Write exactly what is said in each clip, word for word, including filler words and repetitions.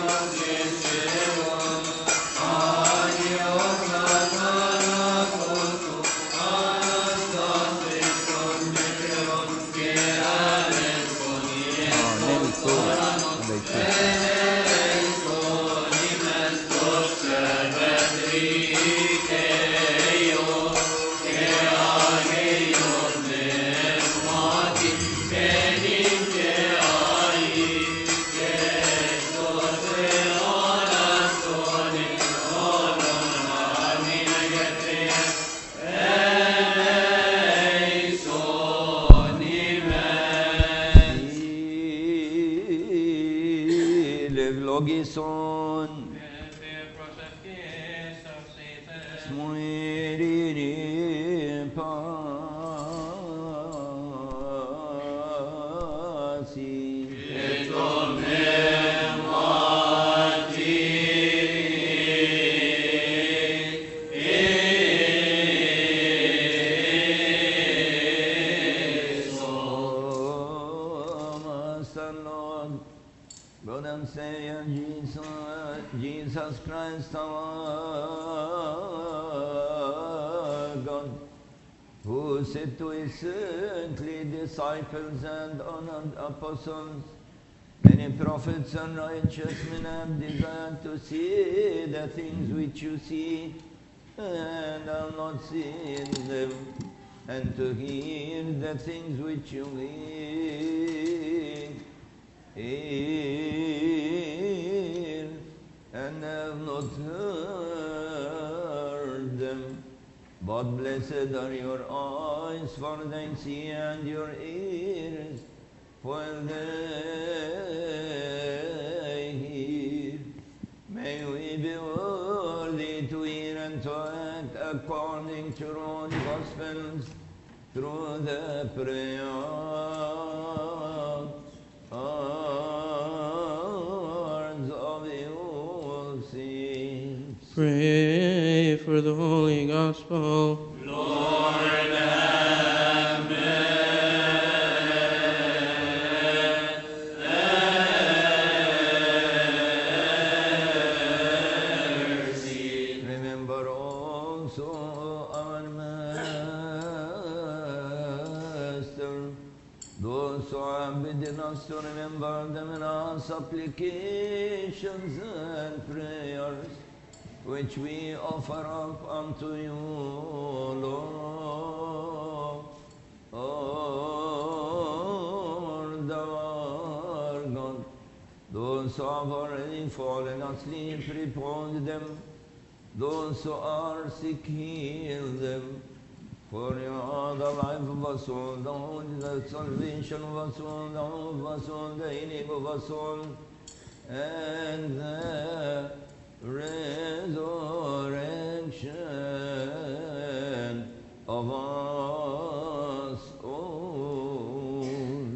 Logison Smuiriri Pasi Say Jesus, Jesus Christ our God, who said to his saintly disciples and honored apostles, many prophets and righteous men have desired to see the things which you see and have not seen them, and to hear the things which you hear and have not heard them. But blessed are your eyes, for they see, and your ears, for they hear. May we be worthy to hear and to act according to your Gospels, through the prayer Pray for the Holy Gospel. Lord, have mercy. Remember also our Master, those who have bidden us to remember them in our supplications and prayers, which we offer up unto you, Lord, Lord our God. Those who have already fallen asleep, repose them. Those who are sick, heal them. For you are the life of us all, the holy, the salvation of us all, the hope of us all, the healing of us all, and the resurrection of us all.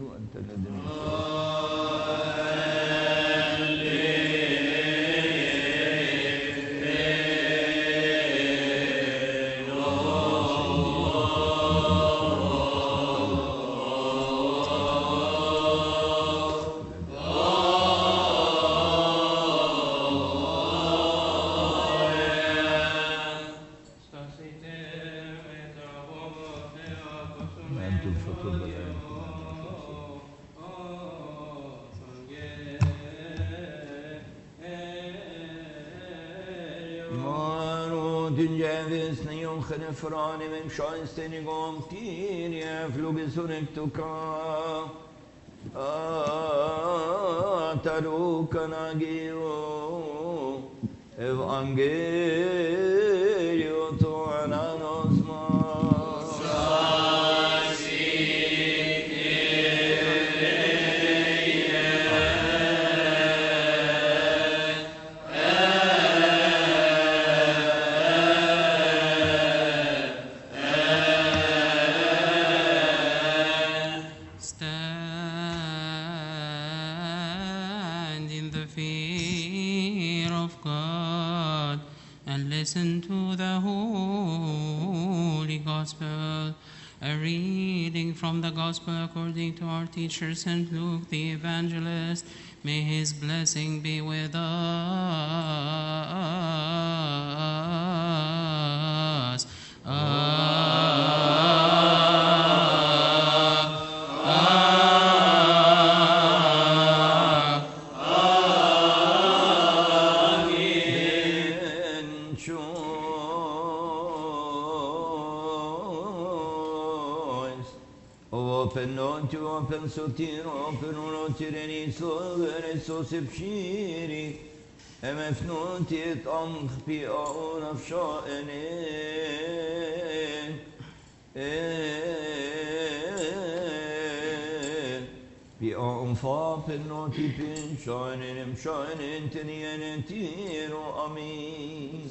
Frani mem scheinsteni gom Kyrie flugesunektuka Atarukanagio Evangelio to ananosma Listen to the Holy Gospel, a reading from the Gospel according to our teacher Saint Luke the Evangelist. May his blessing be with us. Open non to open sotir, open non tireni so vere so sepshiri. Em efnon tit am bi on of sha'ene. Bi on fa pen non ti pin sha'ene em sha'ene tenien tiro amin.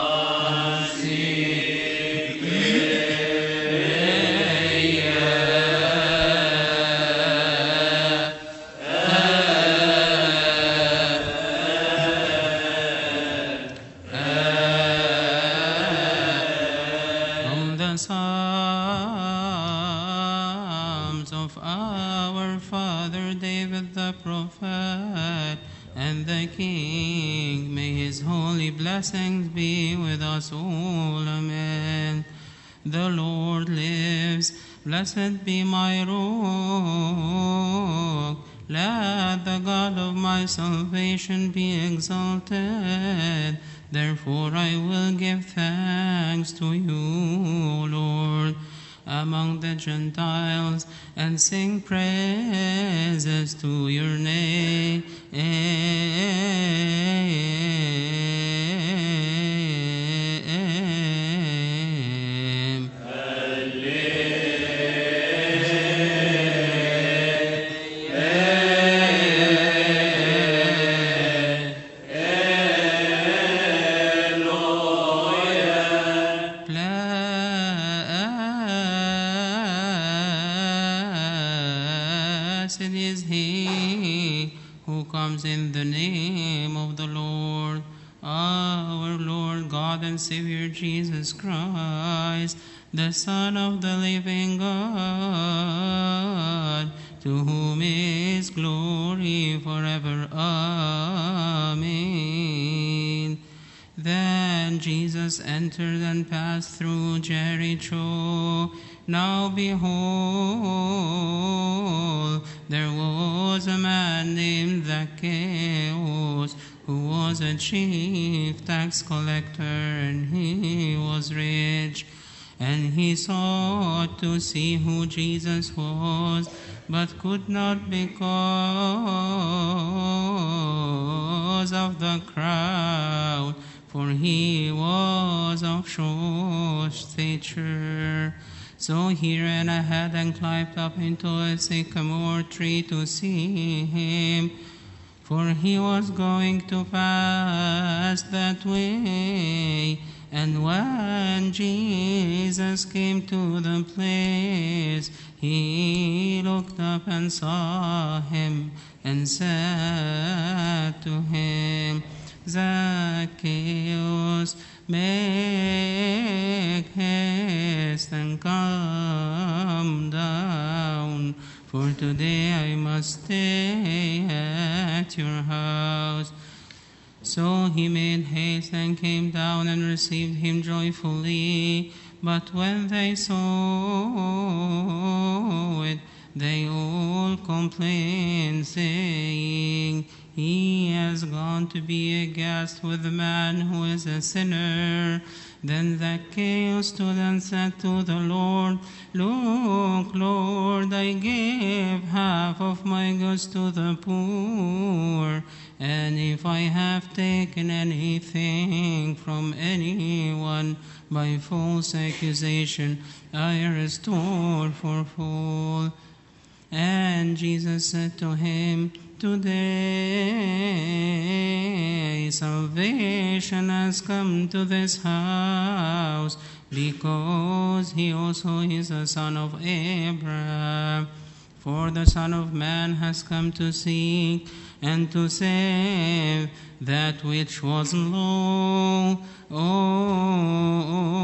Psalms of our father David the prophet and the King, may his holy blessings be with us all. Amen. The Lord lives. Blessed be my rock. Let the God of my salvation be exalted. Therefore I will give thanks to you, Lord, among the Gentiles, and sing praises to your name. Blessed is he who comes in the name of the Lord, our Lord God and Savior Jesus Christ, the Son of the living God, to whom is glory forever. Amen. Then Jesus entered and passed through Jericho. Now behold, there was a man named Zacchaeus, who was a chief tax collector, and he was rich. And he sought to see who Jesus was, but could not because of the crowd, for he was of short stature. So he ran ahead and climbed up into a sycamore tree to see him, for he was going to pass that way. And when Jesus came to the place, he looked up and saw him and said to him, Zacchaeus, make haste and come down, for today I must stay at your house. So he made haste and came down and received him joyfully. But when they saw it, they all complained, saying, He has gone to be a guest with a man who is a sinner. Then Zacchaeus stood and said to the Lord, Look, Lord, I give half of my goods to the poor, and if I have taken anything from anyone by false accusation, I restore fourfold. And Jesus said to him, Today salvation has come to this house, because he also is a son of Abraham. For the Son of Man has come to seek and to save that which was lost. Oh,